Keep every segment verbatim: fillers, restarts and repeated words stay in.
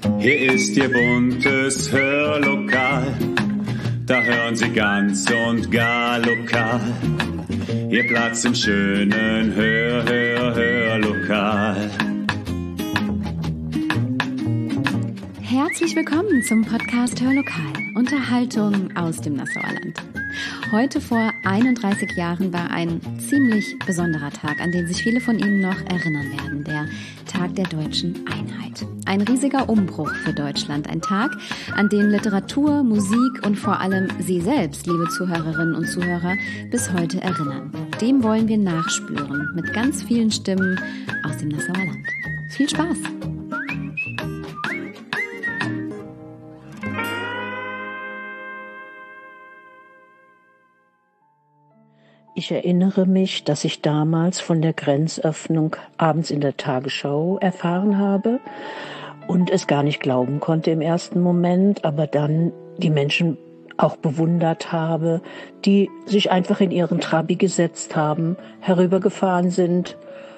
Hier ist Ihr buntes Hörlokal, da hören Sie ganz und gar lokal. Ihr Platz im schönen Hör, Hör, Hörlokal. Herzlich willkommen zum Podcast Hörlokal, Unterhaltung aus dem Nassauer Land. Heute vor einunddreißig Jahren war ein ziemlich besonderer Tag, an den sich viele von Ihnen noch erinnern werden, der Tag der deutschen Einheit. Ein riesiger Umbruch für Deutschland, ein Tag, an den Literatur, Musik und vor allem Sie selbst, liebe Zuhörerinnen und Zuhörer, bis heute erinnern. Dem wollen wir nachspüren, mit ganz vielen Stimmen aus dem Nassauer Land. Viel Spaß! Ich erinnere mich, dass ich damals von der Grenzöffnung abends in der Tagesschau erfahren habe und es gar nicht glauben konnte im ersten Moment, aber dann die Menschen auch bewundert habe, die sich einfach in ihren Trabi gesetzt haben, herübergefahren sind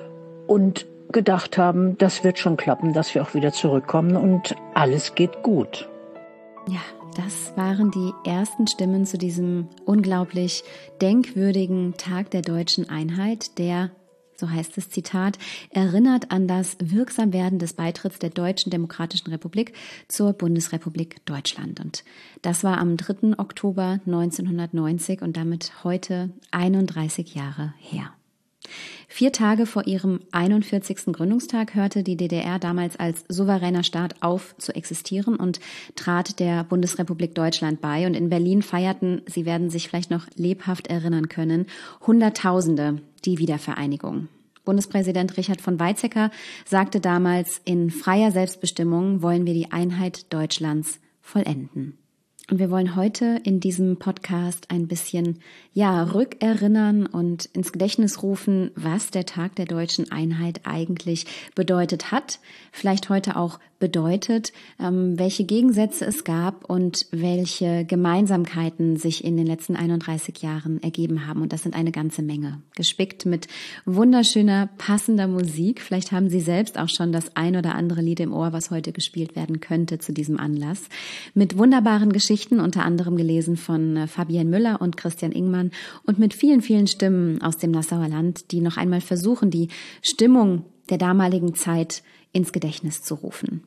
und gedacht haben, das wird schon klappen, dass wir auch wieder zurückkommen und alles geht gut. Ja. Das waren die ersten Stimmen zu diesem unglaublich denkwürdigen Tag der deutschen Einheit, der, so heißt es Zitat, erinnert an das Wirksamwerden des Beitritts der Deutschen Demokratischen Republik zur Bundesrepublik Deutschland. Und das war am dritten Oktober neunzehnhundertneunzig und damit heute einunddreißig Jahre her. Vier Tage vor ihrem einundvierzigsten Gründungstag hörte die D D R damals als souveräner Staat auf zu existieren und trat der Bundesrepublik Deutschland bei. Und in Berlin feierten, Sie werden sich vielleicht noch lebhaft erinnern können, Hunderttausende die Wiedervereinigung. Bundespräsident Richard von Weizsäcker sagte damals, in freier Selbstbestimmung wollen wir die Einheit Deutschlands vollenden. Und wir wollen heute in diesem Podcast ein bisschen, ja, rückerinnern und ins Gedächtnis rufen, was der Tag der deutschen Einheit eigentlich bedeutet hat, vielleicht heute auch bedeutet, ähm, welche Gegensätze es gab und welche Gemeinsamkeiten sich in den letzten einunddreißig Jahren ergeben haben. Und das sind eine ganze Menge, gespickt mit wunderschöner, passender Musik. Vielleicht haben Sie selbst auch schon das ein oder andere Lied im Ohr, was heute gespielt werden könnte zu diesem Anlass. Mit wunderbaren Geschichten, unter anderem gelesen von Fabienne Müller und Christian Ingmann und mit vielen, vielen Stimmen aus dem Nassauer Land, die noch einmal versuchen, die Stimmung der damaligen Zeit ins Gedächtnis zu rufen.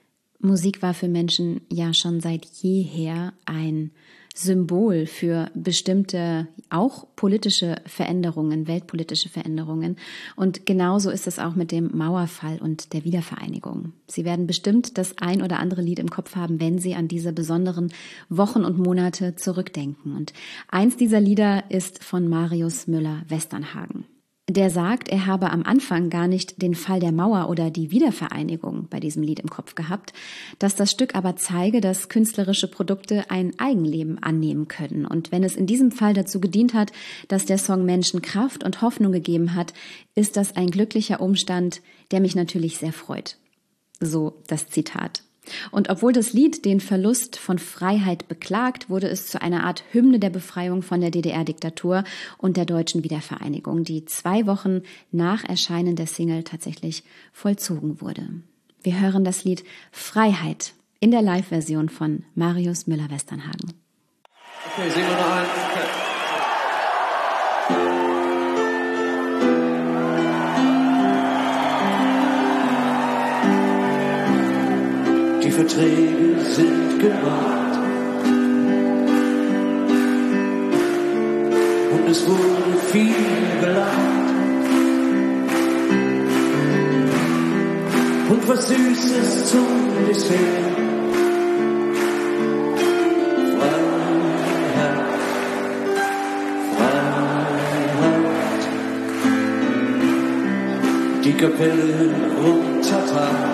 Musik war für Menschen ja schon seit jeher ein Symbol für bestimmte, auch politische Veränderungen, weltpolitische Veränderungen. Und genauso ist es auch mit dem Mauerfall und der Wiedervereinigung. Sie werden bestimmt das ein oder andere Lied im Kopf haben, wenn Sie an diese besonderen Wochen und Monate zurückdenken. Und eins dieser Lieder ist von Marius Müller-Westernhagen. Der sagt, er habe am Anfang gar nicht den Fall der Mauer oder die Wiedervereinigung bei diesem Lied im Kopf gehabt, dass das Stück aber zeige, dass künstlerische Produkte ein Eigenleben annehmen können. Und wenn es in diesem Fall dazu gedient hat, dass der Song Menschen Kraft und Hoffnung gegeben hat, ist das ein glücklicher Umstand, der mich natürlich sehr freut. So das Zitat. Und obwohl das Lied den Verlust von Freiheit beklagt, wurde es zu einer Art Hymne der Befreiung von der D D R-Diktatur und der deutschen Wiedervereinigung, die zwei Wochen nach Erscheinen der Single tatsächlich vollzogen wurde. Wir hören das Lied Freiheit in der Live-Version von Marius Müller-Westernhagen. Okay, singen wir noch einen. Okay. Die Verträge sind gemacht und es wurde viel gelacht und was Süßes zum Dessert. Freiheit, Freiheit, die Kapelle runtertrat.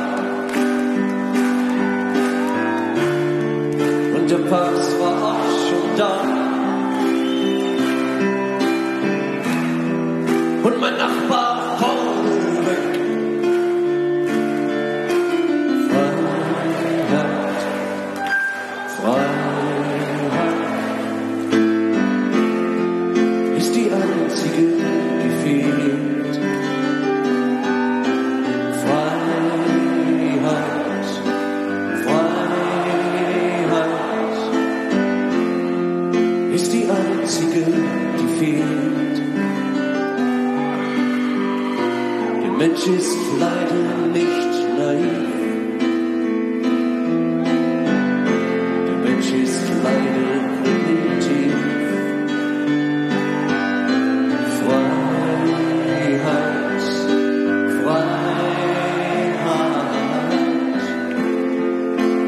Der Papst war auch schon da und mein Nachbar vorne weg. Freiheit, Freiheit ist die einzige, die fehlt. Freiheit,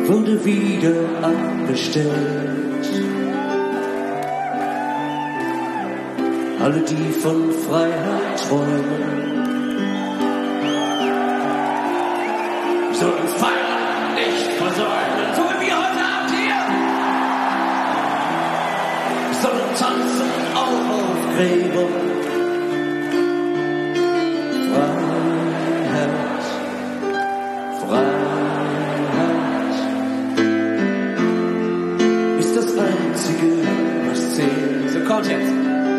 wurde wieder abbestellt. Alle, die von Freiheit träumen, sollen Feiern nicht versäumen, so wie wir heute Abend hier. Sollen tanzen auch auf Gräbern. Freiheit, Freiheit ist das Einzige, was zählt. So kommt jetzt.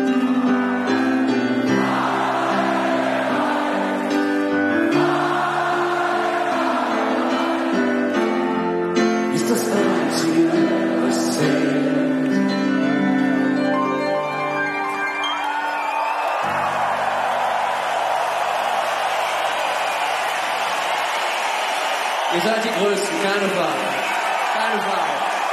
Das Einzige, was zählt. Ihr seid die Größten, keine Frage. Keine Frage.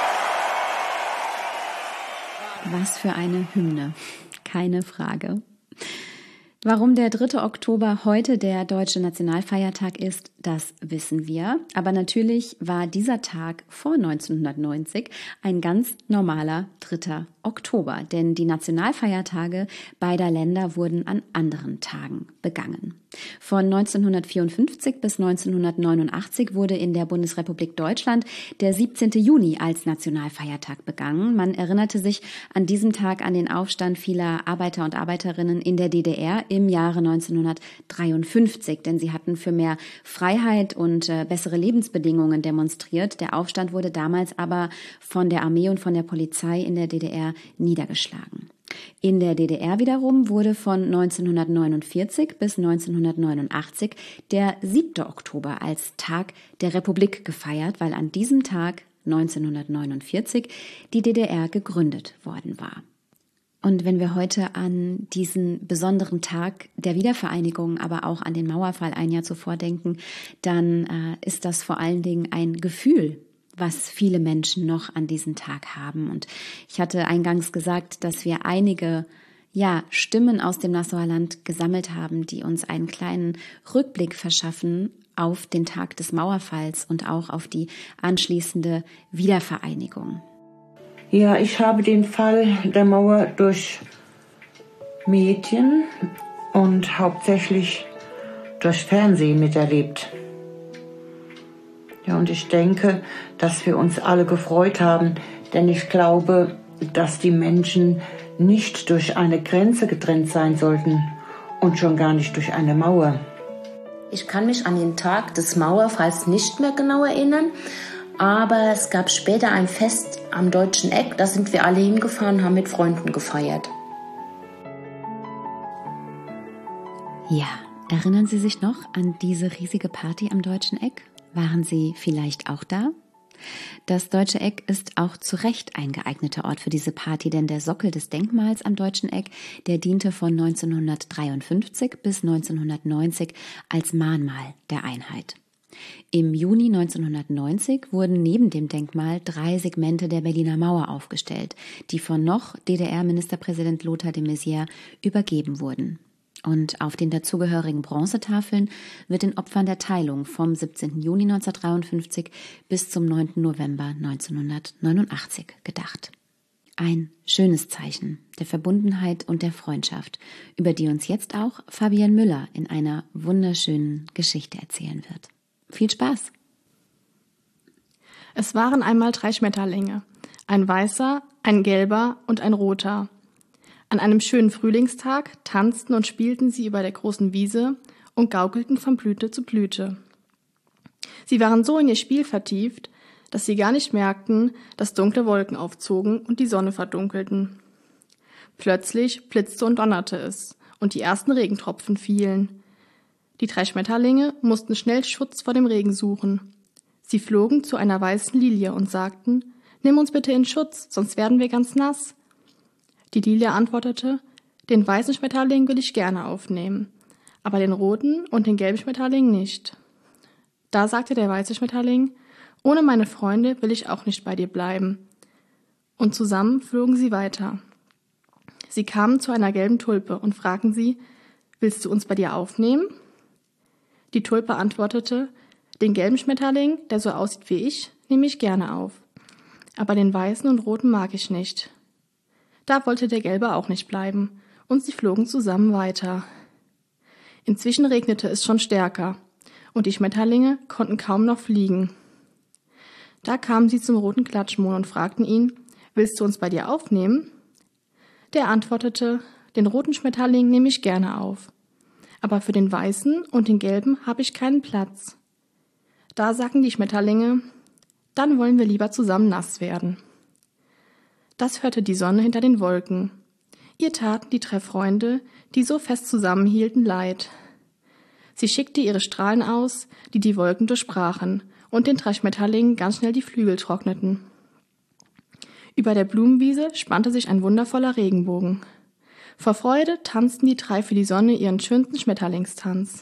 Was für eine Hymne, keine Frage. Warum der dritte Oktober heute der deutsche Nationalfeiertag ist, das wissen wir. Aber natürlich war dieser Tag vor neunzehnhundertneunzig ein ganz normaler dritter Oktober. Denn die Nationalfeiertage beider Länder wurden an anderen Tagen begangen. Von neunzehnhundertvierundfünfzig bis neunzehnhundertneunundachtzig wurde in der Bundesrepublik Deutschland der siebzehnte Juni als Nationalfeiertag begangen. Man erinnerte sich an diesem Tag an den Aufstand vieler Arbeiter und Arbeiterinnen in der D D R im Jahre neunzehnhundertdreiundfünfzig, denn sie hatten für mehr Freiheit und äh, bessere Lebensbedingungen demonstriert. Der Aufstand wurde damals aber von der Armee und von der Polizei in der D D R niedergeschlagen. In der D D R wiederum wurde von neunzehnhundertneunundvierzig bis neunzehnhundertneunundachtzig der siebte Oktober als Tag der Republik gefeiert, weil an diesem Tag neunzehnhundertneunundvierzig die D D R gegründet worden war. Und wenn wir heute an diesen besonderen Tag der Wiedervereinigung, aber auch an den Mauerfall ein Jahr zuvor denken, dann äh, ist das vor allen Dingen ein Gefühl, was viele Menschen noch an diesem Tag haben. Und ich hatte eingangs gesagt, dass wir einige ja, Stimmen aus dem Nassauer Land gesammelt haben, die uns einen kleinen Rückblick verschaffen auf den Tag des Mauerfalls und auch auf die anschließende Wiedervereinigung. Ja, ich habe den Fall der Mauer durch Medien und hauptsächlich durch Fernsehen miterlebt. Ja, und ich denke, dass wir uns alle gefreut haben, denn ich glaube, dass die Menschen nicht durch eine Grenze getrennt sein sollten und schon gar nicht durch eine Mauer. Ich kann mich an den Tag des Mauerfalls nicht mehr genau erinnern, aber es gab später ein Fest am Deutschen Eck, da sind wir alle hingefahren, haben mit Freunden gefeiert. Ja, erinnern Sie sich noch an diese riesige Party am Deutschen Eck? Waren Sie vielleicht auch da? Das Deutsche Eck ist auch zu Recht ein geeigneter Ort für diese Party, denn der Sockel des Denkmals am Deutschen Eck, der diente von neunzehnhundertdreiundfünfzig bis neunzehnhundertneunzig als Mahnmal der Einheit. Im Juni neunzehnhundertneunzig wurden neben dem Denkmal drei Segmente der Berliner Mauer aufgestellt, die von noch D D R-Ministerpräsident Lothar de Maizière übergeben wurden. Und auf den dazugehörigen Bronzetafeln wird den Opfern der Teilung vom siebzehnten Juni neunzehnhundertdreiundfünfzig bis zum neunten November neunzehnhundertneunundachtzig gedacht. Ein schönes Zeichen der Verbundenheit und der Freundschaft, über die uns jetzt auch Fabienne Müller in einer wunderschönen Geschichte erzählen wird. Viel Spaß! Es waren einmal drei Schmetterlinge, ein weißer, ein gelber und ein roter. An einem schönen Frühlingstag tanzten und spielten sie über der großen Wiese und gaukelten von Blüte zu Blüte. Sie waren so in ihr Spiel vertieft, dass sie gar nicht merkten, dass dunkle Wolken aufzogen und die Sonne verdunkelten. Plötzlich blitzte und donnerte es, und die ersten Regentropfen fielen. Die drei Schmetterlinge mussten schnell Schutz vor dem Regen suchen. Sie flogen zu einer weißen Lilie und sagten: »Nimm uns bitte in Schutz, sonst werden wir ganz nass.« Die Lilie antwortete: »Den weißen Schmetterling will ich gerne aufnehmen, aber den roten und den gelben Schmetterling nicht.« Da sagte der weiße Schmetterling: »Ohne meine Freunde will ich auch nicht bei dir bleiben.« Und zusammen flogen sie weiter. Sie kamen zu einer gelben Tulpe und fragten sie: »Willst du uns bei dir aufnehmen?« Die Tulpe antwortete: »Den gelben Schmetterling, der so aussieht wie ich, nehme ich gerne auf. Aber den weißen und roten mag ich nicht. Da wollte der gelbe auch nicht bleiben, und sie flogen zusammen weiter. Inzwischen regnete es schon stärker, und die Schmetterlinge konnten kaum noch fliegen. Da kamen sie zum roten Klatschmohn und fragten ihn, »Willst du uns bei dir aufnehmen?« Der antwortete, »Den roten Schmetterling nehme ich gerne auf. Aber für den weißen und den gelben habe ich keinen Platz.« Da sagten die Schmetterlinge, »Dann wollen wir lieber zusammen nass werden.« Das hörte die Sonne hinter den Wolken. Ihr taten die drei Freunde, die so fest zusammenhielten, leid. Sie schickte ihre Strahlen aus, die die Wolken durchbrachen und den drei Schmetterlingen ganz schnell die Flügel trockneten. Über der Blumenwiese spannte sich ein wundervoller Regenbogen. Vor Freude tanzten die drei für die Sonne ihren schönsten Schmetterlingstanz.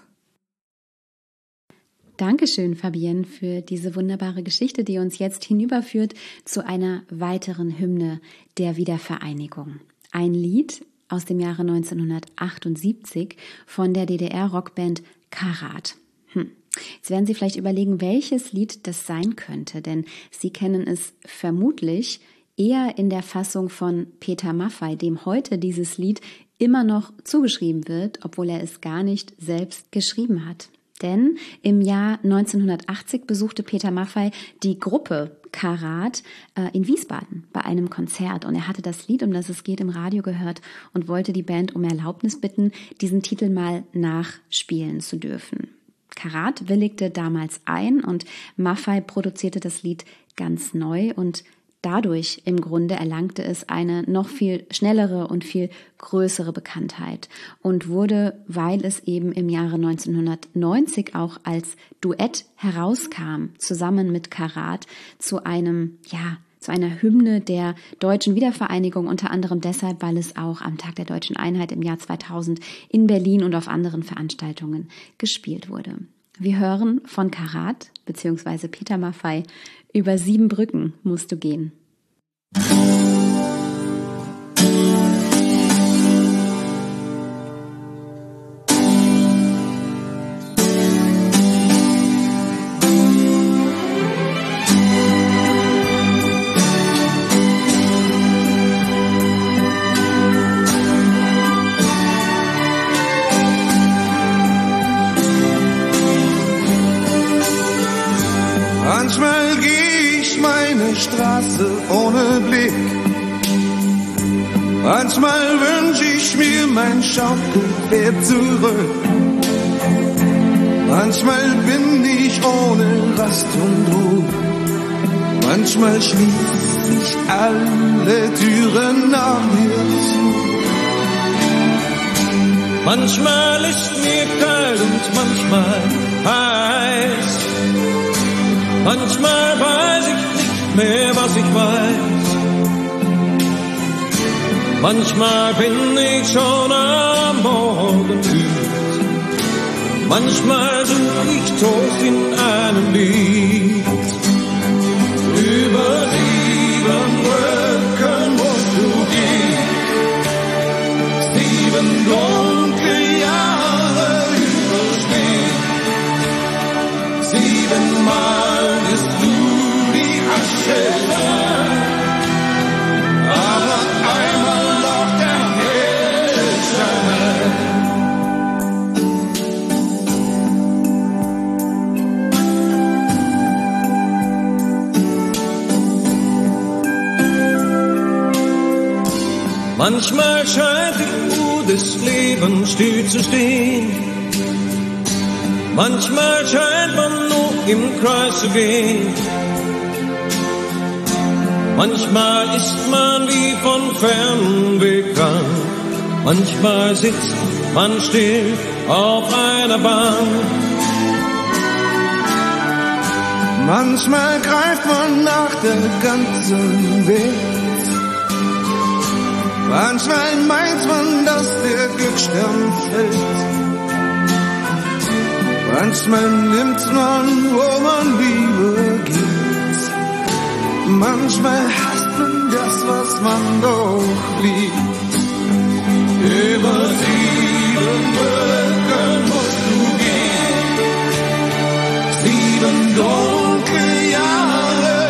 Dankeschön, Fabienne, für diese wunderbare Geschichte, die uns jetzt hinüberführt zu einer weiteren Hymne der Wiedervereinigung. Ein Lied aus dem Jahre neunzehnhundertachtundsiebzig von der D D R-Rockband Karat. Hm. Jetzt werden Sie vielleicht überlegen, welches Lied das sein könnte, denn Sie kennen es vermutlich eher in der Fassung von Peter Maffay, dem heute dieses Lied immer noch zugeschrieben wird, obwohl er es gar nicht selbst geschrieben hat. Denn im Jahr neunzehnhundertachtzig besuchte Peter Maffay die Gruppe Karat äh, in Wiesbaden bei einem Konzert und er hatte das Lied, um das es geht, im Radio gehört und wollte die Band um Erlaubnis bitten, diesen Titel mal nachspielen zu dürfen. Karat willigte damals ein und Maffay produzierte das Lied ganz neu und dadurch im Grunde erlangte es eine noch viel schnellere und viel größere Bekanntheit und wurde, weil es eben im Jahre neunzehnhundertneunzig auch als Duett herauskam, zusammen mit Karat, zu einem, ja, zu einer Hymne der deutschen Wiedervereinigung, unter anderem deshalb, weil es auch am Tag der Deutschen Einheit im Jahr zweitausend in Berlin und auf anderen Veranstaltungen gespielt wurde. Wir hören von Karat bzw. Peter Maffay über sieben Brücken musst du gehen. Manchmal geh ich meine Straße ohne Blick. Manchmal wünsch ich mir mein Schaukelpferd zurück. Manchmal bin ich ohne Rast und Ruhe. Manchmal schließ ich alle Türen nach mir zu. Manchmal ist mir kalt und manchmal heiß. Manchmal weiß ich nicht mehr, was ich weiß. Manchmal bin ich schon am Morgen müde. Manchmal such ich Trost in einem Lied. Über sieben Brücken musst du gehen. Sieben dunkle Jahre überstehen. Siebenmal bist du die Asche sein. Aber einmal noch der helle Schein. Manchmal scheint die Uhr des Lebens still zu stehen. Manchmal scheint man nur im Kreis zu gehen. Manchmal ist man wie von fern bekannt. Manchmal sitzt man still auf einer Bank. Manchmal greift man nach der ganzen Welt. Manchmal meint man, dass der Glücksstern fällt. Manchmal nimmt man, wo man Liebe gibt. Manchmal hasst man das, was man doch liebt. Über sieben Brücken musst du gehen. Sieben dunkle Jahre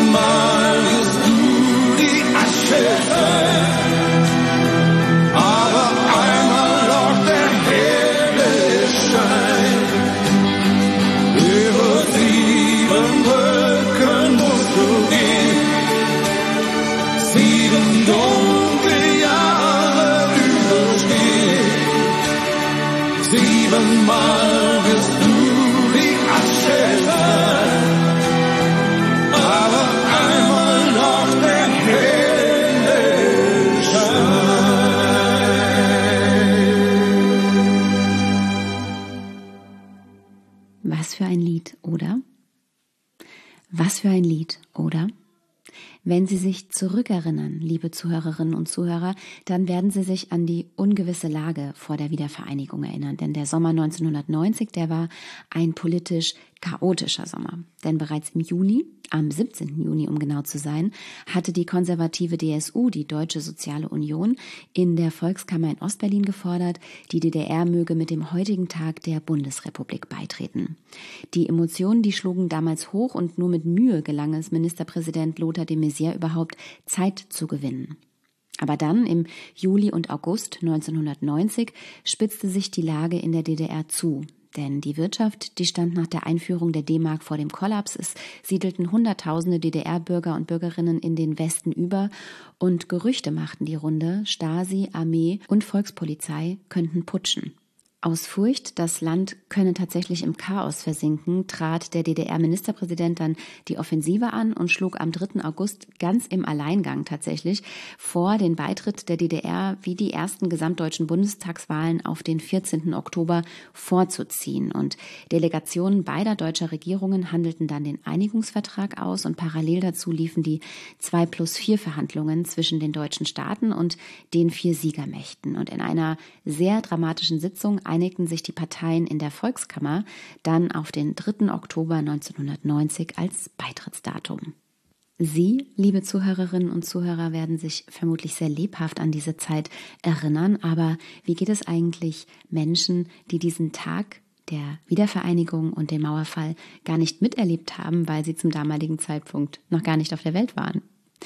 Sieben Mal wirst du die Asche sein, aber einmal noch der helle Schein. Über sieben Brücken musst du gehen, sieben dunkle Jahre überstehen. Siebenmal wirst du die Asche sein, aber einmal noch der helle Schein. Was für ein Lied, oder? Was für ein Lied, oder? Wenn Sie sich zurückerinnern, liebe Zuhörerinnen und Zuhörer, dann werden Sie sich an die ungewisse Lage vor der Wiedervereinigung erinnern. Denn der Sommer neunzehnhundertneunzig, der war ein politisch chaotischer Sommer. Denn bereits im Juni, am siebzehnten Juni, um genau zu sein, hatte die konservative D S U, die Deutsche Soziale Union, in der Volkskammer in Ostberlin gefordert, die D D R möge mit dem heutigen Tag der Bundesrepublik beitreten. Die Emotionen, die schlugen damals hoch und nur mit Mühe gelang es Ministerpräsident Lothar de Maizière überhaupt Zeit zu gewinnen. Aber dann, im Juli und August neunzehnhundertneunzig, spitzte sich die Lage in der D D R zu. Denn die Wirtschaft, die stand nach der Einführung der D-Mark vor dem Kollaps. Es siedelten Hunderttausende D D R-Bürger und Bürgerinnen in den Westen über und Gerüchte machten die Runde, Stasi, Armee und Volkspolizei könnten putschen. Aus Furcht, das Land könne tatsächlich im Chaos versinken, trat der D D R-Ministerpräsident dann die Offensive an und schlug am dritten August ganz im Alleingang tatsächlich vor, den Beitritt der D D R wie die ersten gesamtdeutschen Bundestagswahlen auf den vierzehnten Oktober vorzuziehen. Und Delegationen beider deutscher Regierungen handelten dann den Einigungsvertrag aus und parallel dazu liefen die zwei plus vier Verhandlungen zwischen den deutschen Staaten und den vier Siegermächten. Und in einer sehr dramatischen Sitzung einigten sich die Parteien in der Volkskammer dann auf den dritten Oktober neunzehnhundertneunzig als Beitrittsdatum. Sie, liebe Zuhörerinnen und Zuhörer, werden sich vermutlich sehr lebhaft an diese Zeit erinnern, aber wie geht es eigentlich Menschen, die diesen Tag der Wiedervereinigung und den Mauerfall gar nicht miterlebt haben, weil sie zum damaligen Zeitpunkt noch gar nicht auf der Welt waren?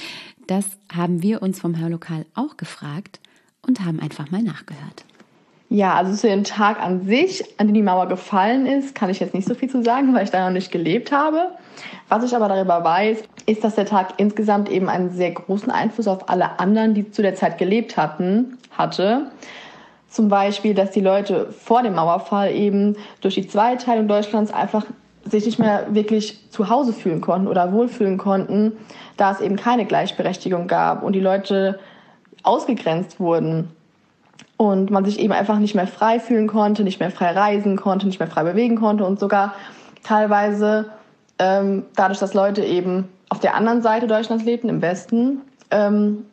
Das haben wir uns vom Hörlokal auch gefragt und haben einfach mal nachgehört. Ja, also zu dem Tag an sich, an dem die Mauer gefallen ist, kann ich jetzt nicht so viel zu sagen, weil ich da noch nicht gelebt habe. Was ich aber darüber weiß, ist, dass der Tag insgesamt eben einen sehr großen Einfluss auf alle anderen, die zu der Zeit gelebt hatten, hatte. Zum Beispiel, dass die Leute vor dem Mauerfall eben durch die Zweiteilung Deutschlands einfach sich nicht mehr wirklich zu Hause fühlen konnten oder wohlfühlen konnten, da es eben keine Gleichberechtigung gab und die Leute ausgegrenzt wurden. Und man sich eben einfach nicht mehr frei fühlen konnte, nicht mehr frei reisen konnte, nicht mehr frei bewegen konnte und sogar teilweise ähm, dadurch, dass Leute eben auf der anderen Seite Deutschlands lebten, im Westen, ähm,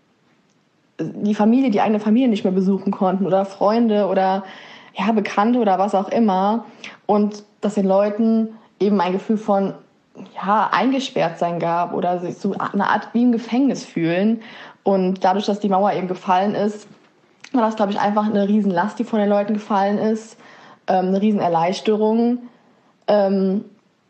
die Familie, die eigene Familie nicht mehr besuchen konnten oder Freunde oder ja, Bekannte oder was auch immer. Und dass den Leuten eben ein Gefühl von ja, eingesperrt sein gab oder sich so eine Art wie im Gefängnis fühlen. Und dadurch, dass die Mauer eben gefallen ist, war das, glaube ich, einfach eine Riesenlast, die von den Leuten gefallen ist, ähm, eine Riesenerleichterung. Ähm,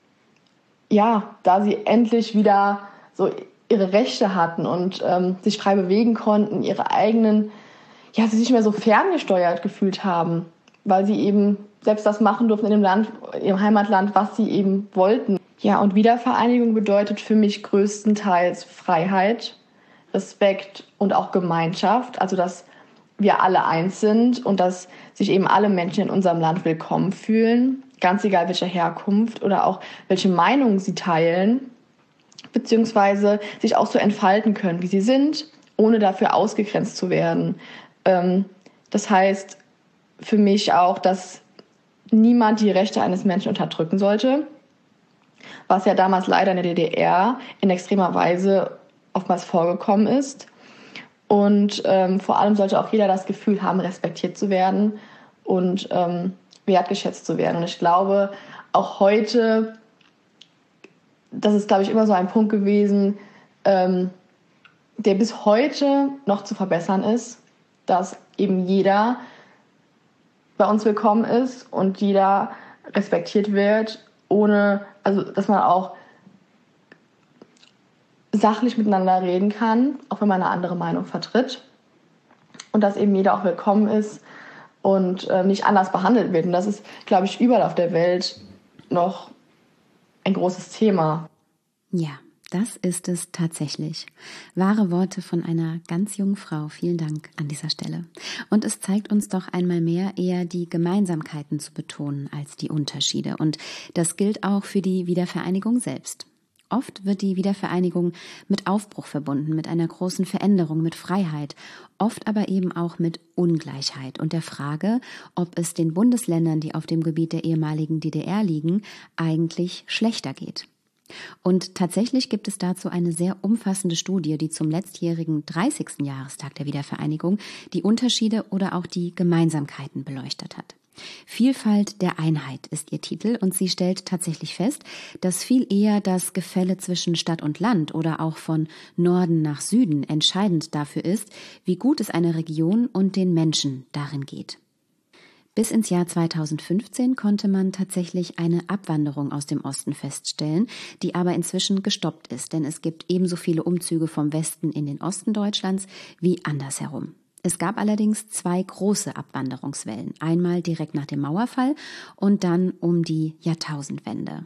ja, da sie endlich wieder so ihre Rechte hatten und ähm, sich frei bewegen konnten, ihre eigenen, ja, sie sich nicht mehr so ferngesteuert gefühlt haben, weil sie eben selbst das machen durften in dem Land, ihrem Heimatland, was sie eben wollten. Ja, und Wiedervereinigung bedeutet für mich größtenteils Freiheit, Respekt und auch Gemeinschaft, also dass wir alle eins sind und dass sich eben alle Menschen in unserem Land willkommen fühlen, ganz egal welcher Herkunft oder auch welche Meinungen sie teilen, beziehungsweise sich auch so entfalten können, wie sie sind, ohne dafür ausgegrenzt zu werden. Das heißt für mich auch, dass niemand die Rechte eines Menschen unterdrücken sollte, was ja damals leider in der D D R in extremer Weise oftmals vorgekommen ist. Und ähm, vor allem sollte auch jeder das Gefühl haben, respektiert zu werden und ähm, wertgeschätzt zu werden. Und ich glaube, auch heute, das ist, glaube ich, immer so ein Punkt gewesen, ähm, der bis heute noch zu verbessern ist, dass eben jeder bei uns willkommen ist und jeder respektiert wird, ohne, also dass man auch sachlich miteinander reden kann, auch wenn man eine andere Meinung vertritt. Und dass eben jeder auch willkommen ist und äh, nicht anders behandelt wird. Und das ist, glaube ich, überall auf der Welt noch ein großes Thema. Ja, das ist es tatsächlich. Wahre Worte von einer ganz jungen Frau. Vielen Dank an dieser Stelle. Und es zeigt uns doch einmal mehr, eher die Gemeinsamkeiten zu betonen als die Unterschiede. Und das gilt auch für die Wiedervereinigung selbst. Oft wird die Wiedervereinigung mit Aufbruch verbunden, mit einer großen Veränderung, mit Freiheit, oft aber eben auch mit Ungleichheit und der Frage, ob es den Bundesländern, die auf dem Gebiet der ehemaligen D D R liegen, eigentlich schlechter geht. Und tatsächlich gibt es dazu eine sehr umfassende Studie, die zum letztjährigen dreißigsten Jahrestag der Wiedervereinigung die Unterschiede oder auch die Gemeinsamkeiten beleuchtet hat. Vielfalt der Einheit ist ihr Titel und sie stellt tatsächlich fest, dass viel eher das Gefälle zwischen Stadt und Land oder auch von Norden nach Süden entscheidend dafür ist, wie gut es einer Region und den Menschen darin geht. Bis ins Jahr zweitausendfünfzehn konnte man tatsächlich eine Abwanderung aus dem Osten feststellen, die aber inzwischen gestoppt ist, denn es gibt ebenso viele Umzüge vom Westen in den Osten Deutschlands wie andersherum. Es gab allerdings zwei große Abwanderungswellen, einmal direkt nach dem Mauerfall und dann um die Jahrtausendwende.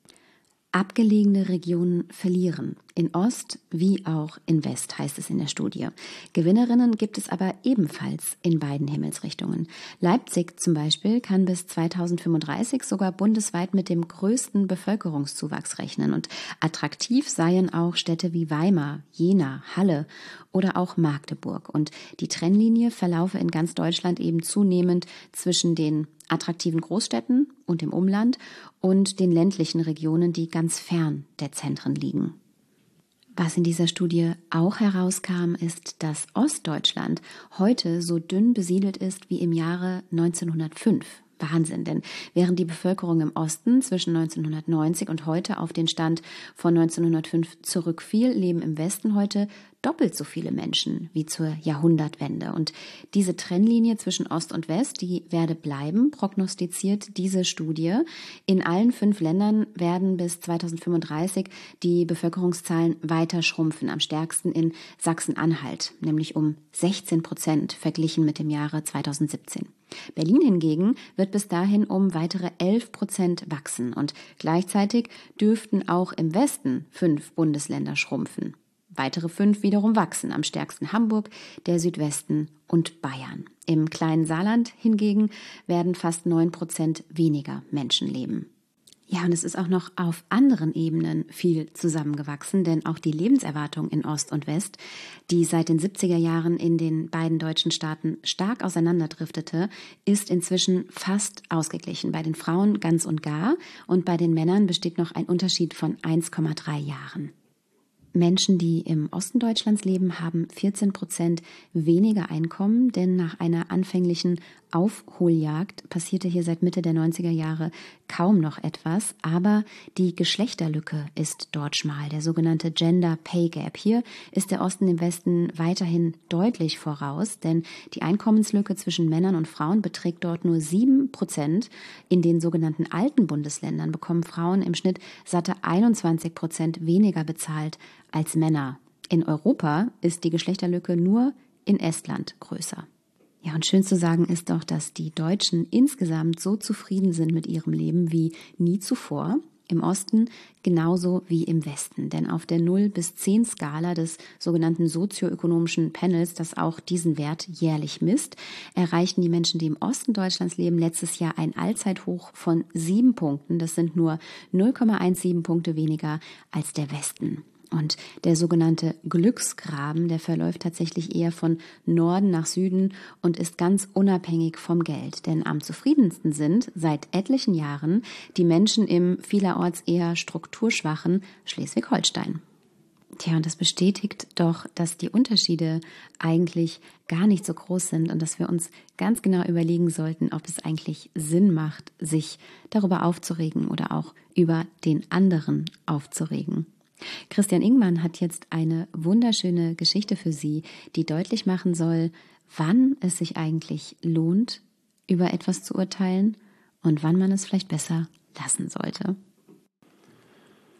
Abgelegene Regionen verlieren, in Ost wie auch in West, heißt es in der Studie. Gewinnerinnen gibt es aber ebenfalls in beiden Himmelsrichtungen. Leipzig zum Beispiel kann bis zweitausendfünfunddreißig sogar bundesweit mit dem größten Bevölkerungszuwachs rechnen. Und attraktiv seien auch Städte wie Weimar, Jena, Halle oder auch Magdeburg. Und die Trennlinie verlaufe in ganz Deutschland eben zunehmend zwischen den attraktiven Großstädten und dem Umland und den ländlichen Regionen, die ganz fern der Zentren liegen. Was in dieser Studie auch herauskam, ist, dass Ostdeutschland heute so dünn besiedelt ist wie im Jahre neunzehnhundertfünf. Wahnsinn, denn während die Bevölkerung im Osten zwischen neunzehnhundertneunzig und heute auf den Stand von neunzehnhundertfünf zurückfiel, leben im Westen heute doppelt so viele Menschen wie zur Jahrhundertwende. Und diese Trennlinie zwischen Ost und West, die werde bleiben, prognostiziert diese Studie. In allen fünf Ländern werden bis zweitausendfünfunddreißig die Bevölkerungszahlen weiter schrumpfen, am stärksten in Sachsen-Anhalt, nämlich um sechzehn Prozent verglichen mit dem Jahre zweitausendsiebzehn. Berlin hingegen wird bis dahin um weitere elf Prozent wachsen und gleichzeitig dürften auch im Westen fünf Bundesländer schrumpfen. Weitere fünf wiederum wachsen, am stärksten Hamburg, der Südwesten und Bayern. Im kleinen Saarland hingegen werden fast neun Prozent weniger Menschen leben. Ja, und es ist auch noch auf anderen Ebenen viel zusammengewachsen, denn auch die Lebenserwartung in Ost und West, die seit den siebziger Jahren in den beiden deutschen Staaten stark auseinanderdriftete, ist inzwischen fast ausgeglichen. Bei den Frauen ganz und gar und bei den Männern besteht noch ein Unterschied von eins Komma drei Jahren. Menschen, die im Osten Deutschlands leben, haben vierzehn Prozent weniger Einkommen, denn nach einer anfänglichen Aufholjagd passierte hier seit Mitte der neunziger Jahre kaum noch etwas, aber die Geschlechterlücke ist dort schmal, der sogenannte Gender Pay Gap. Hier ist der Osten dem Westen weiterhin deutlich voraus, denn die Einkommenslücke zwischen Männern und Frauen beträgt dort nur sieben Prozent. In den sogenannten alten Bundesländern bekommen Frauen im Schnitt satte einundzwanzig Prozent weniger bezahlt als Männer. In Europa ist die Geschlechterlücke nur in Estland größer. Ja, und schön zu sagen ist doch, dass die Deutschen insgesamt so zufrieden sind mit ihrem Leben wie nie zuvor. Im Osten genauso wie im Westen. Denn auf der null bis zehn Skala des sogenannten sozioökonomischen Panels, das auch diesen Wert jährlich misst, erreichten die Menschen, die im Osten Deutschlands leben, letztes Jahr ein Allzeithoch von sieben Punkten. Das sind nur null Komma siebzehn Punkte weniger als der Westen. Und der sogenannte Glücksgraben, der verläuft tatsächlich eher von Norden nach Süden und ist ganz unabhängig vom Geld. Denn am zufriedensten sind seit etlichen Jahren die Menschen im vielerorts eher strukturschwachen Schleswig-Holstein. Tja, und das bestätigt doch, dass die Unterschiede eigentlich gar nicht so groß sind und dass wir uns ganz genau überlegen sollten, ob es eigentlich Sinn macht, sich darüber aufzuregen oder auch über den anderen aufzuregen. Christian Ingmann hat jetzt eine wunderschöne Geschichte für Sie, die deutlich machen soll, wann es sich eigentlich lohnt, über etwas zu urteilen und wann man es vielleicht besser lassen sollte.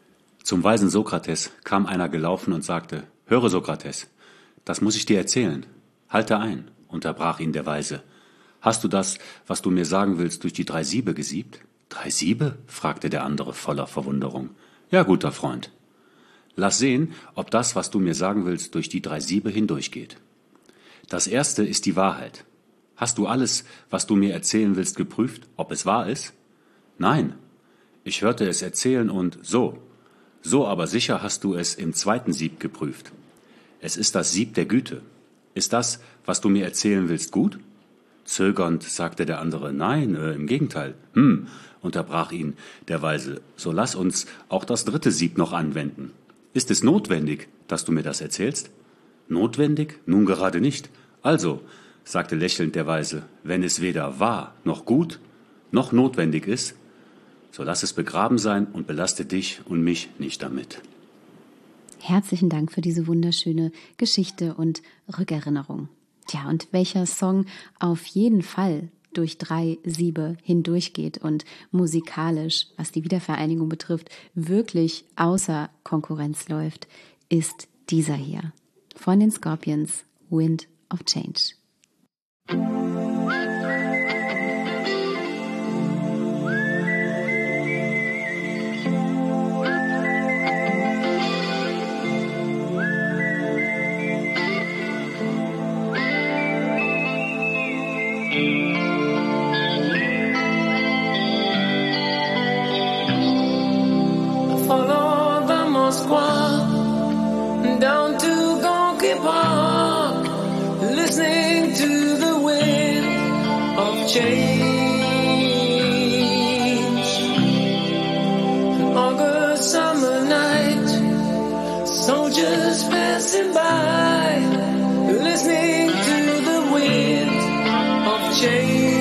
Zum weisen Sokrates kam einer gelaufen und sagte, höre Sokrates, das muss ich dir erzählen. Halte ein, unterbrach ihn der Weise. Hast du das, was du mir sagen willst, durch die drei Siebe gesiebt? Drei Siebe? Fragte der andere voller Verwunderung. Ja, guter Freund. Lass sehen, ob das, was du mir sagen willst, durch die drei Siebe hindurchgeht. Das erste ist die Wahrheit. Hast du alles, was du mir erzählen willst, geprüft, ob es wahr ist? Nein. Ich hörte es erzählen und so. So aber sicher hast du es im zweiten Sieb geprüft. Es ist das Sieb der Güte. Ist das, was du mir erzählen willst, gut? Zögernd sagte der andere, nein, äh, im Gegenteil. Hm, unterbrach ihn der Weise, so lass uns auch das dritte Sieb noch anwenden. Ist es notwendig, dass du mir das erzählst? Notwendig? Nun gerade nicht. Also, sagte lächelnd der Weise, wenn es weder wahr noch gut noch notwendig ist, so lass es begraben sein und belaste dich und mich nicht damit. Herzlichen Dank für diese wunderschöne Geschichte und Rückerinnerung. Tja, und welcher Song auf jeden Fall durch drei Siebe hindurchgeht und musikalisch, was die Wiedervereinigung betrifft, wirklich außer Konkurrenz läuft, ist dieser hier. Von den Scorpions, Wind of Change. Follow the Moskva down to Gonky Park, listening to the wind of change. An August summer night, soldiers passing by, listening to the wind of change.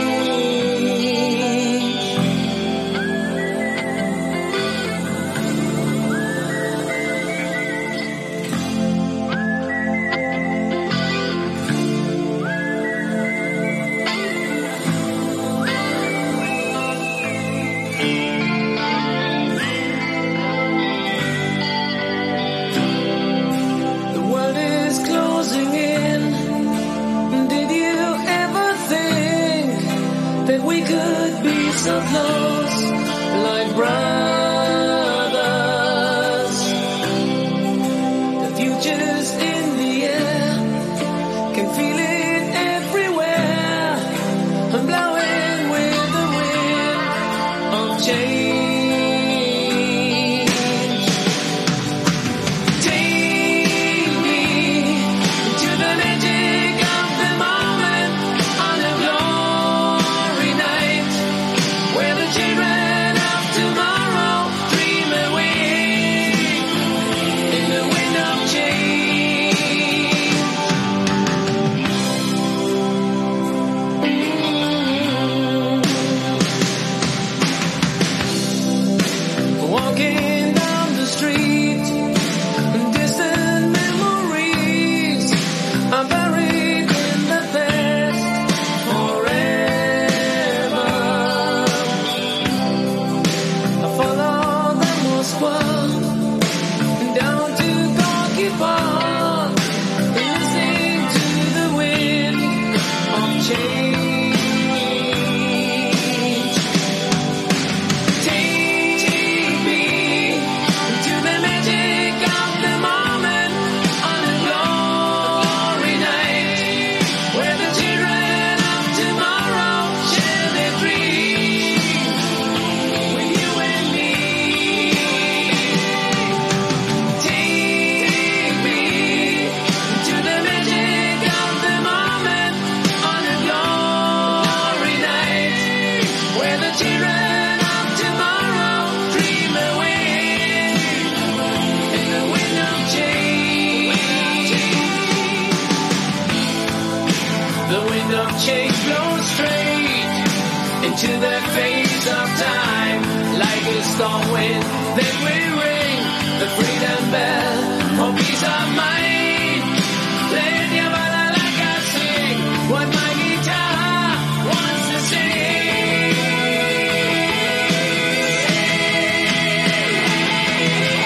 So close, like brothers. The future's in the air, can feel it everywhere. I'm blowing with the wind of change. Take me to the magic of the moment on a glory night, where the children of tomorrow dream away in the wind of change. Walking down the street, distant memories are buried in the past forever. I follow the Moskva down to Gorky Park, listening to the wind of change. Take me to the magic of the moment on a glory night, where the children of tomorrow share their dreams with you and me. Take me to the magic of the moment on a glory night, where the children of tomorrow dream away in the wind of change. The wind of change blows straight into the face of time, like a storm wind that will ring the freedom bell for peace of mind. Let your balalaika sing what my guitar wants to sing.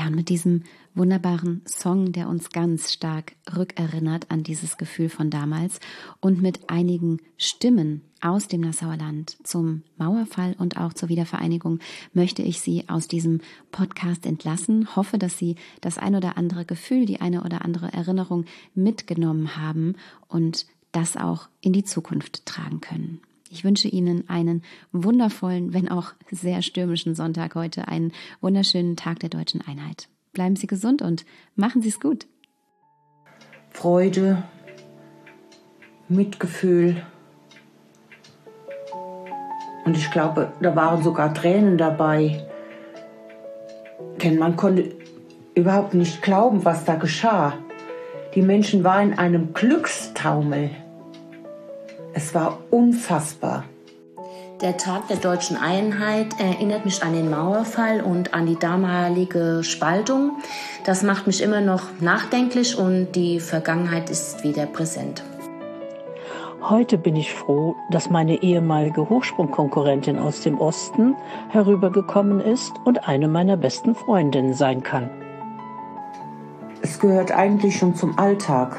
Ja, und mit diesem wunderbaren Song, der uns ganz stark rückerinnert an dieses Gefühl von damals und mit einigen Stimmen aus dem Nassauer Land zum Mauerfall und auch zur Wiedervereinigung möchte ich Sie aus diesem Podcast entlassen. Hoffe, dass Sie das ein oder andere Gefühl, die eine oder andere Erinnerung mitgenommen haben und das auch in die Zukunft tragen können. Ich wünsche Ihnen einen wundervollen, wenn auch sehr stürmischen Sonntag heute, einen wunderschönen Tag der Deutschen Einheit. Bleiben Sie gesund und machen Sie es gut. Freude, Mitgefühl und ich glaube, da waren sogar Tränen dabei, denn man konnte überhaupt nicht glauben, was da geschah. Die Menschen waren in einem Glückstaumel. Es war unfassbar. Der Tag der Deutschen Einheit erinnert mich an den Mauerfall und an die damalige Spaltung. Das macht mich immer noch nachdenklich und die Vergangenheit ist wieder präsent. Heute bin ich froh, dass meine ehemalige Hochsprungkonkurrentin aus dem Osten herübergekommen ist und eine meiner besten Freundinnen sein kann. Es gehört eigentlich schon zum Alltag.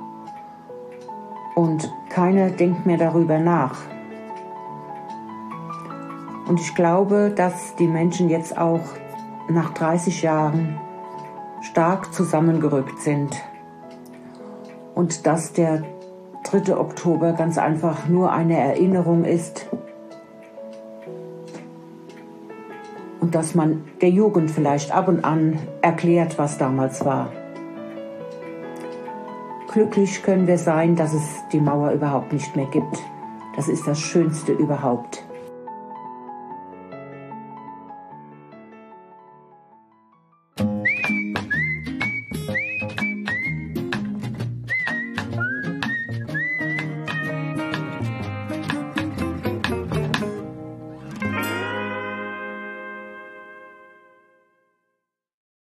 Und keiner denkt mehr darüber nach. Und ich glaube, dass die Menschen jetzt auch nach dreißig Jahren stark zusammengerückt sind. Und dass der dritte Oktober ganz einfach nur eine Erinnerung ist. Und dass man der Jugend vielleicht ab und an erklärt, was damals war. Glücklich können wir sein, dass es die Mauer überhaupt nicht mehr gibt. Das ist das Schönste überhaupt.